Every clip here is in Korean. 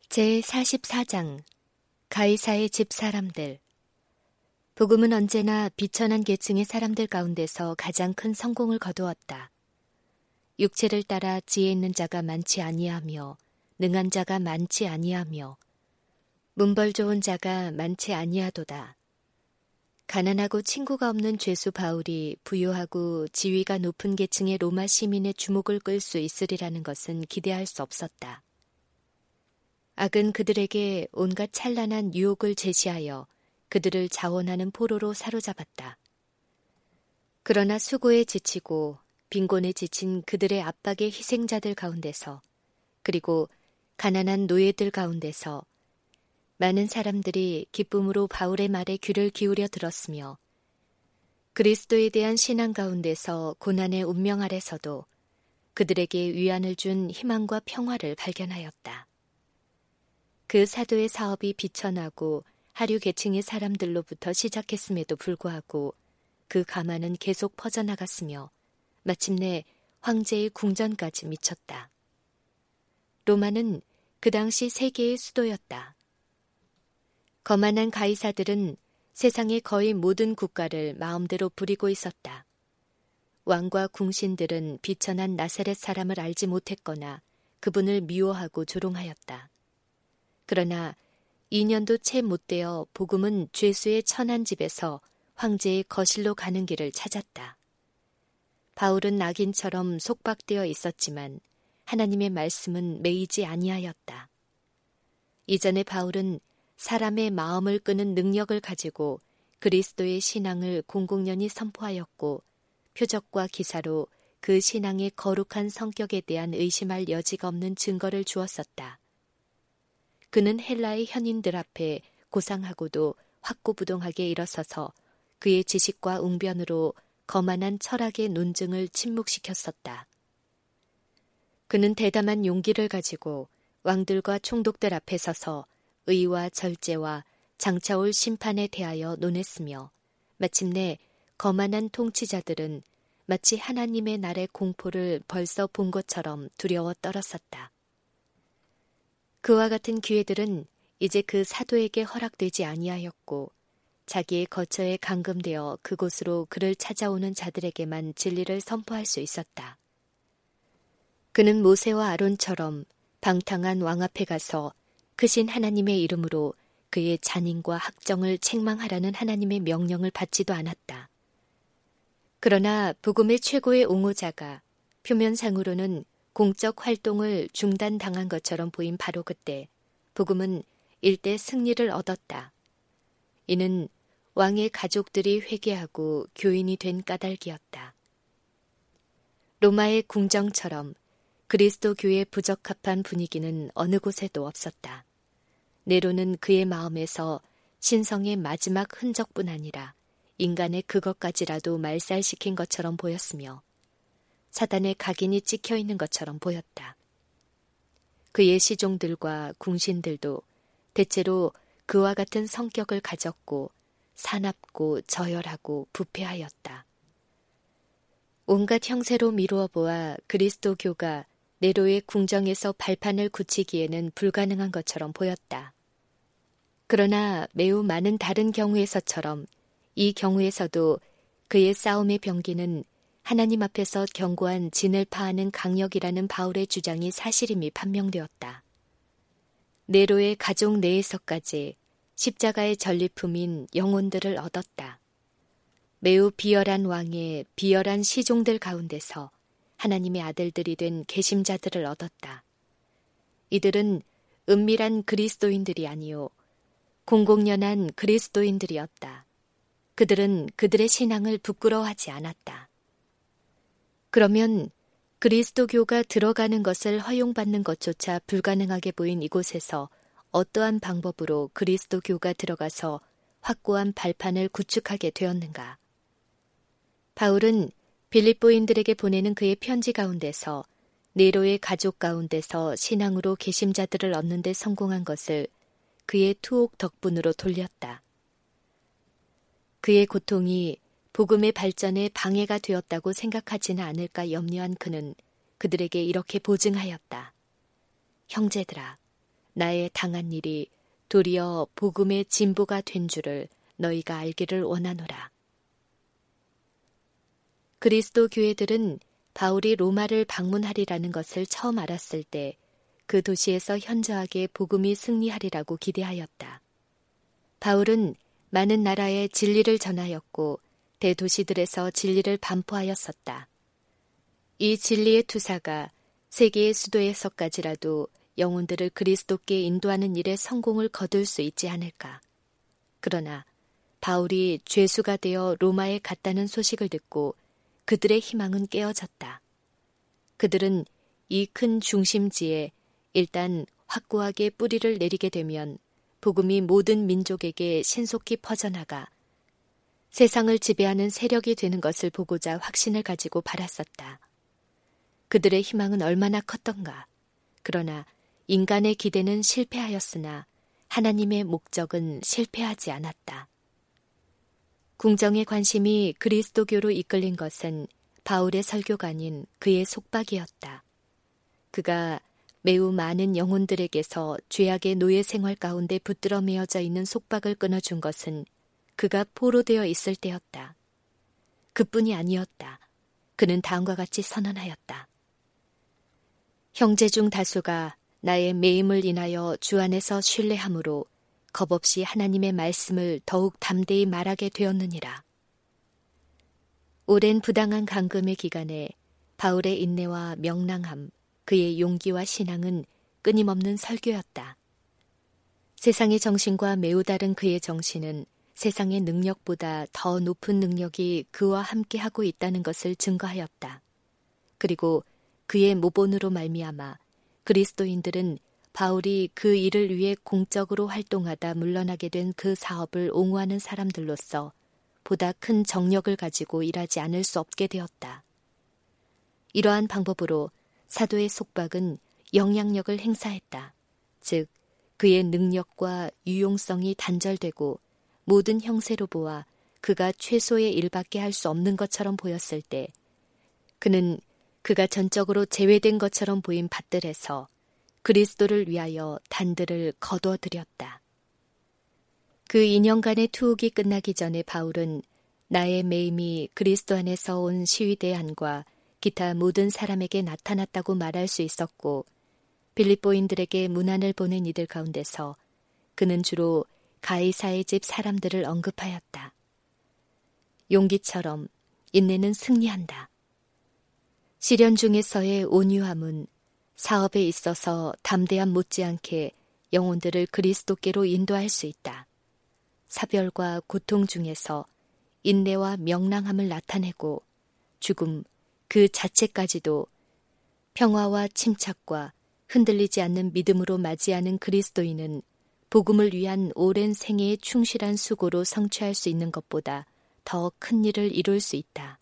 제44장 가이사의 집 사람들. 복음은 언제나 비천한 계층의 사람들 가운데서 가장 큰 성공을 거두었다. 육체를 따라 지혜 있는 자가 많지 아니하며 능한 자가 많지 아니하며 문벌 좋은 자가 많지 아니하도다. 가난하고 친구가 없는 죄수 바울이 부유하고 지위가 높은 계층의 로마 시민의 주목을 끌 수 있으리라는 것은 기대할 수 없었다. 악은 그들에게 온갖 찬란한 유혹을 제시하여 그들을 자원하는 포로로 사로잡았다. 그러나 수고에 지치고 빈곤에 지친 그들의 압박의 희생자들 가운데서, 그리고 가난한 노예들 가운데서 많은 사람들이 기쁨으로 바울의 말에 귀를 기울여 들었으며, 그리스도에 대한 신앙 가운데서 고난의 운명 아래서도 그들에게 위안을 준 희망과 평화를 발견하였다. 그 사도의 사업이 비천하고 하류 계층의 사람들로부터 시작했음에도 불구하고 그 가만은 계속 퍼져나갔으며 마침내 황제의 궁전까지 미쳤다. 로마는 그 당시 세계의 수도였다. 거만한 가이사들은 세상의 거의 모든 국가를 마음대로 부리고 있었다. 왕과 궁신들은 비천한 나사렛 사람을 알지 못했거나 그분을 미워하고 조롱하였다. 그러나 2년도 채 못되어 복음은 죄수의 천한 집에서 황제의 거실로 가는 길을 찾았다. 바울은 낙인처럼 속박되어 있었지만 하나님의 말씀은 매이지 아니하였다. 이전에 바울은 사람의 마음을 끄는 능력을 가지고 그리스도의 신앙을 공공연히 선포하였고, 표적과 기사로 그 신앙의 거룩한 성격에 대한 의심할 여지가 없는 증거를 주었었다. 그는 헬라의 현인들 앞에 고상하고도 확고부동하게 일어서서 그의 지식과 웅변으로 거만한 철학의 논증을 침묵시켰었다. 그는 대담한 용기를 가지고 왕들과 총독들 앞에 서서 의와 절제와 장차올 심판에 대하여 논했으며, 마침내 거만한 통치자들은 마치 하나님의 날의 공포를 벌써 본 것처럼 두려워 떨었었다. 그와 같은 기회들은 이제 그 사도에게 허락되지 아니하였고, 자기의 거처에 감금되어 그곳으로 그를 찾아오는 자들에게만 진리를 선포할 수 있었다. 그는 모세와 아론처럼 방탕한 왕 앞에 가서 크신 하나님의 이름으로 그의 잔인과 학정을 책망하라는 하나님의 명령을 받지도 않았다. 그러나 복음의 최고의 옹호자가 표면상으로는 공적 활동을 중단당한 것처럼 보인 바로 그때 복음은 일대 승리를 얻었다. 이는 왕의 가족들이 회개하고 교인이 된 까닭이었다. 로마의 궁정처럼 그리스도 교의 부적합한 분위기는 어느 곳에도 없었다. 네로는 그의 마음에서 신성의 마지막 흔적뿐 아니라 인간의 그것까지라도 말살시킨 것처럼 보였으며, 사단의 각인이 찍혀 있는 것처럼 보였다. 그의 시종들과 궁신들도 대체로 그와 같은 성격을 가졌고 사납고 저열하고 부패하였다. 온갖 형세로 미루어 보아 그리스도교가 네로의 궁정에서 발판을 굳히기에는 불가능한 것처럼 보였다. 그러나 매우 많은 다른 경우에서처럼 이 경우에서도 그의 싸움의 병기는 하나님 앞에서 견고한 진을 파하는 강력이라는 바울의 주장이 사실임이 판명되었다. 네로의 가족 내에서까지 십자가의 전리품인 영혼들을 얻었다. 매우 비열한 왕의 비열한 시종들 가운데서 하나님의 아들들이 된 계심자들을 얻었다. 이들은 은밀한 그리스도인들이 아니요 공공연한 그리스도인들이었다. 그들은 그들의 신앙을 부끄러워하지 않았다. 그러면 그리스도교가 들어가는 것을 허용받는 것조차 불가능하게 보인 이곳에서 어떠한 방법으로 그리스도교가 들어가서 확고한 발판을 구축하게 되었는가? 바울은 빌립보인들에게 보내는 그의 편지 가운데서 네로의 가족 가운데서 신앙으로 계심자들을 얻는 데 성공한 것을 그의 투옥 덕분으로 돌렸다. 그의 고통이 복음의 발전에 방해가 되었다고 생각하지는 않을까 염려한 그는 그들에게 이렇게 보증하였다. 형제들아, 나의 당한 일이 도리어 복음의 진보가 된 줄을 너희가 알기를 원하노라. 그리스도 교회들은 바울이 로마를 방문하리라는 것을 처음 알았을 때 그 도시에서 현저하게 복음이 승리하리라고 기대하였다. 바울은 많은 나라에 진리를 전하였고 대도시들에서 진리를 반포하였었다. 이 진리의 투사가 세계의 수도에서까지라도 영혼들을 그리스도께 인도하는 일에 성공을 거둘 수 있지 않을까. 그러나 바울이 죄수가 되어 로마에 갔다는 소식을 듣고 그들의 희망은 깨어졌다. 그들은 이 큰 중심지에 일단 확고하게 뿌리를 내리게 되면 복음이 모든 민족에게 신속히 퍼져나가 세상을 지배하는 세력이 되는 것을 보고자 확신을 가지고 바랐었다. 그들의 희망은 얼마나 컸던가. 그러나 인간의 기대는 실패하였으나 하나님의 목적은 실패하지 않았다. 궁정의 관심이 그리스도교로 이끌린 것은 바울의 설교가 아닌 그의 속박이었다. 그가 매우 많은 영혼들에게서 죄악의 노예 생활 가운데 붙들어 매어져 있는 속박을 끊어준 것은 그가 포로되어 있을 때였다. 그뿐이 아니었다. 그는 다음과 같이 선언하였다. 형제 중 다수가 나의 매임을 인하여 주 안에서 신뢰함으로 겁없이 하나님의 말씀을 더욱 담대히 말하게 되었느니라. 오랜 부당한 감금의 기간에 바울의 인내와 명랑함, 그의 용기와 신앙은 끊임없는 설교였다. 세상의 정신과 매우 다른 그의 정신은 세상의 능력보다 더 높은 능력이 그와 함께하고 있다는 것을 증거하였다. 그리고 그의 모본으로 말미암아 그리스도인들은 바울이 그 일을 위해 공적으로 활동하다 물러나게 된 그 사업을 옹호하는 사람들로서 보다 큰 정력을 가지고 일하지 않을 수 없게 되었다. 이러한 방법으로 사도의 속박은 영향력을 행사했다. 즉, 그의 능력과 유용성이 단절되고 모든 형세로 보아 그가 최소의 일밖에 할 수 없는 것처럼 보였을 때 그는 그가 전적으로 제외된 것처럼 보인 밭들에서 그리스도를 위하여 단들을 거두어들였다. 그 2년간의 투옥이 끝나기 전에 바울은 나의 매임이 그리스도 안에서 온 시위대안과 기타 모든 사람에게 나타났다고 말할 수 있었고 빌립보인들에게 문안을 보낸 이들 가운데서 그는 주로 가이사의 집 사람들을 언급하였다. 용기처럼 인내는 승리한다. 시련 중에서의 온유함은 사업에 있어서 담대함 못지않게 영혼들을 그리스도께로 인도할 수 있다. 사별과 고통 중에서 인내와 명랑함을 나타내고 죽음 그 자체까지도 평화와 침착과 흔들리지 않는 믿음으로 맞이하는 그리스도인은 복음을 위한 오랜 생애의 충실한 수고로 성취할 수 있는 것보다 더 큰 일을 이룰 수 있다.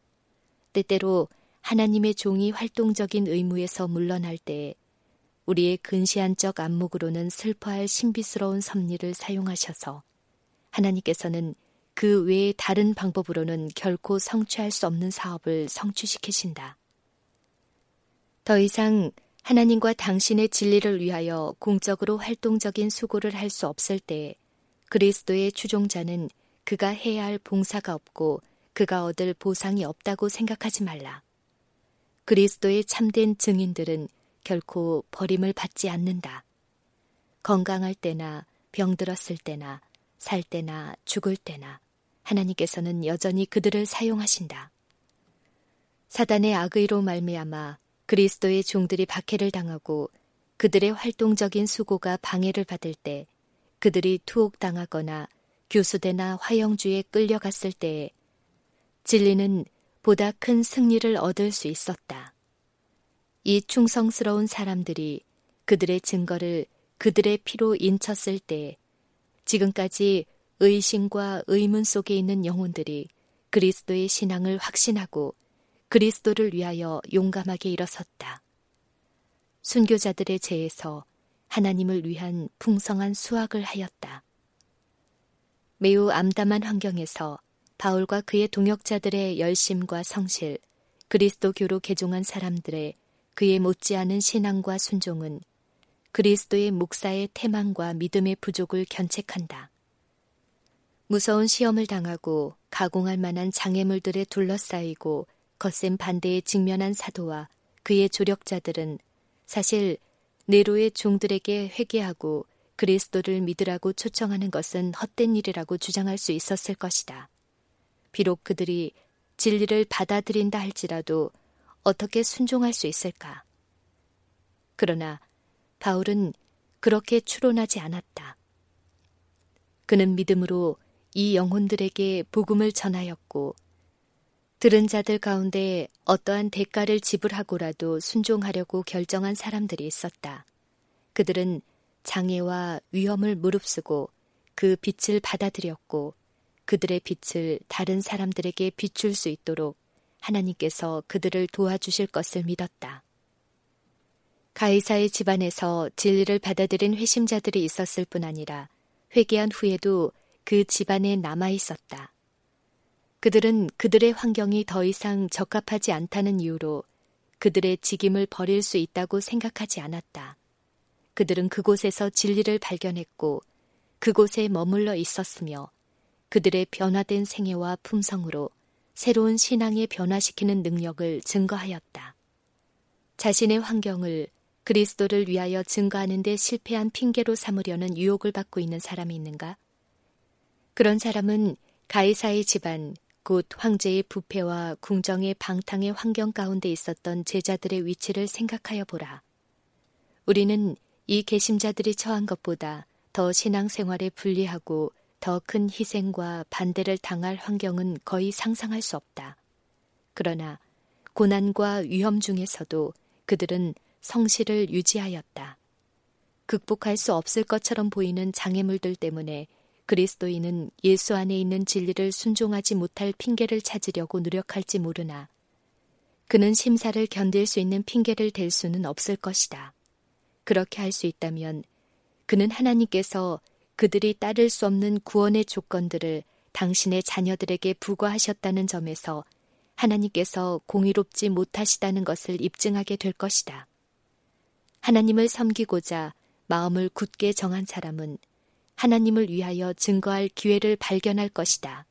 때때로 하나님의 종이 활동적인 의무에서 물러날 때에 우리의 근시안적 안목으로는 슬퍼할 신비스러운 섭리를 사용하셔서 하나님께서는 그 외의 다른 방법으로는 결코 성취할 수 없는 사업을 성취시키신다. 더 이상 하나님과 당신의 진리를 위하여 공적으로 활동적인 수고를 할 수 없을 때 그리스도의 추종자는 그가 해야 할 봉사가 없고 그가 얻을 보상이 없다고 생각하지 말라. 그리스도의 참된 증인들은 결코 버림을 받지 않는다. 건강할 때나 병들었을 때나 살 때나 죽을 때나 하나님께서는 여전히 그들을 사용하신다. 사단의 악의로 말미암아 그리스도의 종들이 박해를 당하고 그들의 활동적인 수고가 방해를 받을 때 그들이 투옥당하거나 교수대나 화영주에 끌려갔을 때에 진리는 보다 큰 승리를 얻을 수 있었다. 이 충성스러운 사람들이 그들의 증거를 그들의 피로 인쳤을 때 지금까지 의심과 의문 속에 있는 영혼들이 그리스도의 신앙을 확신하고 그리스도를 위하여 용감하게 일어섰다. 순교자들의 재에서 하나님을 위한 풍성한 수확을 하였다. 매우 암담한 환경에서 바울과 그의 동역자들의 열심과 성실, 그리스도교로 개종한 사람들의 그의 못지않은 신앙과 순종은 그리스도의 목사의 태만과 믿음의 부족을 견책한다. 무서운 시험을 당하고 가공할 만한 장애물들에 둘러싸이고 거센 반대에 직면한 사도와 그의 조력자들은 사실 네로의 종들에게 회개하고 그리스도를 믿으라고 초청하는 것은 헛된 일이라고 주장할 수 있었을 것이다. 비록 그들이 진리를 받아들인다 할지라도 어떻게 순종할 수 있을까? 그러나 바울은 그렇게 추론하지 않았다. 그는 믿음으로 이 영혼들에게 복음을 전하였고 들은 자들 가운데 어떠한 대가를 지불하고라도 순종하려고 결정한 사람들이 있었다. 그들은 장애와 위험을 무릅쓰고 그 빛을 받아들였고 그들의 빛을 다른 사람들에게 비출 수 있도록 하나님께서 그들을 도와주실 것을 믿었다. 가이사의 집안에서 진리를 받아들인 회심자들이 있었을 뿐 아니라 회개한 후에도 그 집안에 남아 있었다. 그들은 그들의 환경이 더 이상 적합하지 않다는 이유로 그들의 직임을 버릴 수 있다고 생각하지 않았다. 그들은 그곳에서 진리를 발견했고 그곳에 머물러 있었으며 그들의 변화된 생애와 품성으로 새로운 신앙에 변화시키는 능력을 증거하였다. 자신의 환경을 그리스도를 위하여 증거하는 데 실패한 핑계로 삼으려는 유혹을 받고 있는 사람이 있는가? 그런 사람은 가이사의 집안, 곧 황제의 부패와 궁정의 방탕의 환경 가운데 있었던 제자들의 위치를 생각하여 보라. 우리는 이 개심자들이 처한 것보다 더 신앙생활에 불리하고 더 큰 희생과 반대를 당할 환경은 거의 상상할 수 없다. 그러나 고난과 위험 중에서도 그들은 성실을 유지하였다. 극복할 수 없을 것처럼 보이는 장애물들 때문에 그리스도인은 예수 안에 있는 진리를 순종하지 못할 핑계를 찾으려고 노력할지 모르나 그는 심사를 견딜 수 있는 핑계를 댈 수는 없을 것이다. 그렇게 할 수 있다면 그는 하나님께서 그들이 따를 수 없는 구원의 조건들을 당신의 자녀들에게 부과하셨다는 점에서 하나님께서 공의롭지 못하시다는 것을 입증하게 될 것이다. 하나님을 섬기고자 마음을 굳게 정한 사람은 하나님을 위하여 증거할 기회를 발견할 것이다.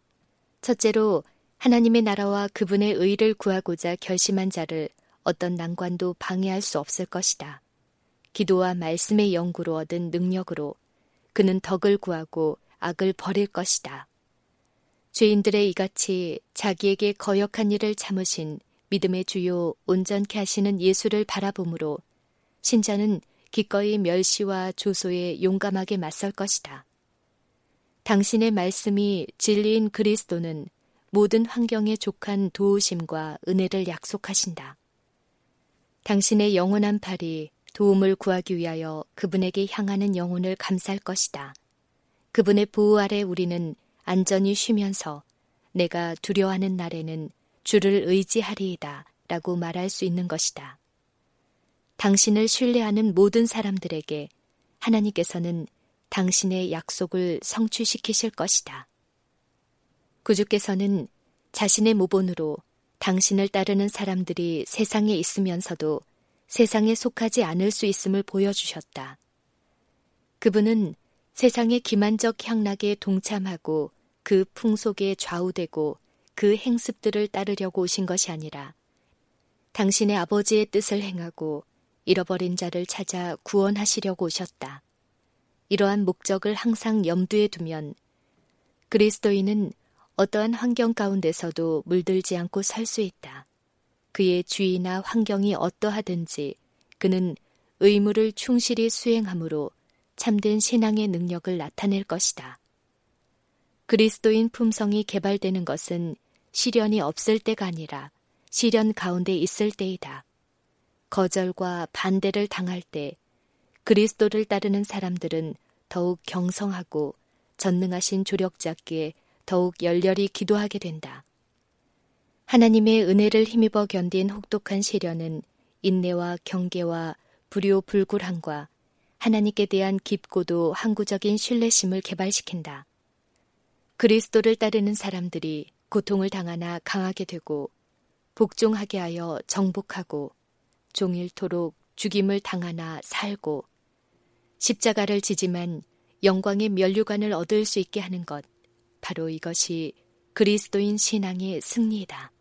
첫째로 하나님의 나라와 그분의 의를 구하고자 결심한 자를 어떤 난관도 방해할 수 없을 것이다. 기도와 말씀의 연구로 얻은 능력으로 그는 덕을 구하고 악을 버릴 것이다. 죄인들의 이같이 자기에게 거역한 일을 참으신 믿음의 주요 온전케 하시는 예수를 바라보므로 신자는 기꺼이 멸시와 조소에 용감하게 맞설 것이다. 당신의 말씀이 진리인 그리스도는 모든 환경에 족한 도우심과 은혜를 약속하신다. 당신의 영원한 팔이 도움을 구하기 위하여 그분에게 향하는 영혼을 감쌀 것이다. 그분의 보호 아래 우리는 안전히 쉬면서 내가 두려워하는 날에는 주를 의지하리이다 라고 말할 수 있는 것이다. 당신을 신뢰하는 모든 사람들에게 하나님께서는 당신의 약속을 성취시키실 것이다. 구주께서는 자신의 모본으로 당신을 따르는 사람들이 세상에 있으면서도 세상에 속하지 않을 수 있음을 보여주셨다. 그분은 세상의 기만적 향락에 동참하고 그 풍속에 좌우되고 그 행습들을 따르려고 오신 것이 아니라 당신의 아버지의 뜻을 행하고 잃어버린 자를 찾아 구원하시려고 오셨다. 이러한 목적을 항상 염두에 두면 그리스도인은 어떠한 환경 가운데서도 물들지 않고 설 수 있다. 그의 주의나 환경이 어떠하든지 그는 의무를 충실히 수행함으로 참된 신앙의 능력을 나타낼 것이다. 그리스도인 품성이 개발되는 것은 시련이 없을 때가 아니라 시련 가운데 있을 때이다. 거절과 반대를 당할 때 그리스도를 따르는 사람들은 더욱 경성하고 전능하신 조력자께 더욱 열렬히 기도하게 된다. 하나님의 은혜를 힘입어 견딘 혹독한 시련은 인내와 경계와 불효불굴함과 하나님께 대한 깊고도 항구적인 신뢰심을 개발시킨다. 그리스도를 따르는 사람들이 고통을 당하나 강하게 되고 복종하게 하여 정복하고 종일토록 죽임을 당하나 살고 십자가를 지지만 영광의 면류관을 얻을 수 있게 하는 것, 바로 이것이 그리스도인 신앙의 승리이다.